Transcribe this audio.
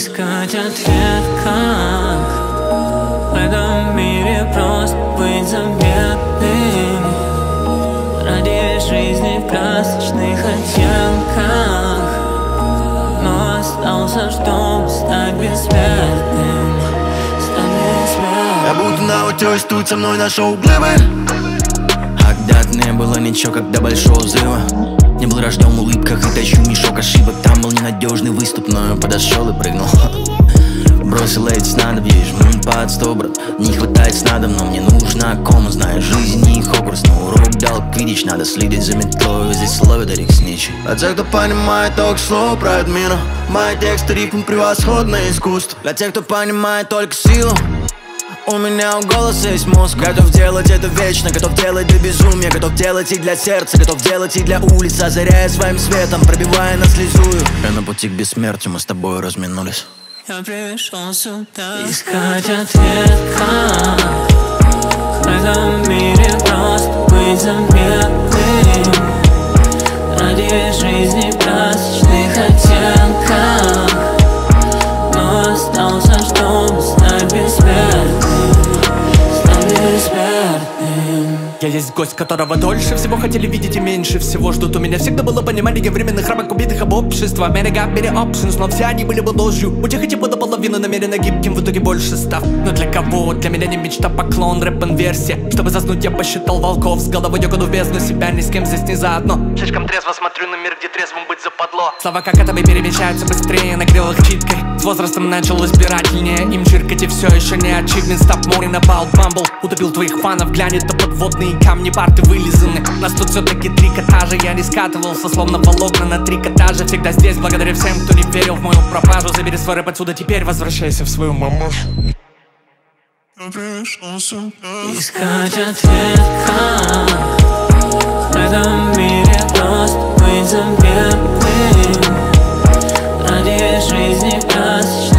Искать ответ, как в этом мире просто быть заметным ради жизни в красочных оттенках. Но остался, чтобы стать бессмертным. Я будто на утёсе, тут со мной нашел глыбы. А когда-то не было ничего, когда большого взрыва. Не был рожден в улыбках и тащу мешок ошибок. Там был ненадежный выступ, но я подошел и прыгнул. Бросил эти снадобья и жму под 100, брат. Не хватает снадоб, но мне нужна кома. Знаю, жизнь не Хогвартс, но урок дал квиддич. Надо следить за метлой, здесь ловят этих сничей. Для тех, кто понимает только слово про эту миру, мои тексты рифм превосходное искусство. Для тех, кто понимает только силу, у меня у голоса есть мозг. Готов делать это вечно, готов делать до безумия. Готов делать и для сердца, готов делать и для улиц. Озаряя своим светом, пробивая на слезую. Я на пути к бессмертию, мы с тобой разминулись. Я пришел сюда искать ответ, как в этом мире просто быть заметным ради жизни в красочных оттенках. Но остался, чтобы стать бессмертным. Стать бессмертным. Я есть гость, которого дольше всего хотели видеть и меньше всего ждут. У меня всегда было понимание временных рамок, убитых об общество. Many got many options, но все они были бы ложью. У тех и типа до половины намеренно гибким, в итоге больше став. Но для кого? Для меня не мечта, поклон, рэп-инверсия. Чтобы заснуть, я посчитал волков с головой, я году в бездну. Себя ни с кем здесь не заодно. Слишком трезво смотрю на мир, где трезвым быть западло. Слова как этого перемещаются быстрее, нагрел их читкой. С возрастом начал избирательнее им чиркать, и все еще не achievement. Stop mourning about Bumble. Утопил твоих фанов, глянет на подводные камни, парты вылизаны. Нас тут все-таки трикотажи. Я не скатывался, словно волокна на трикотаже. Всегда здесь, благодаря всем, кто не верил в мою пропажу. Забери свой рэп отсюда, теперь возвращайся в свою мамашу. Искать ответ, как в этом мире просто быть заметным ради жизни в красочных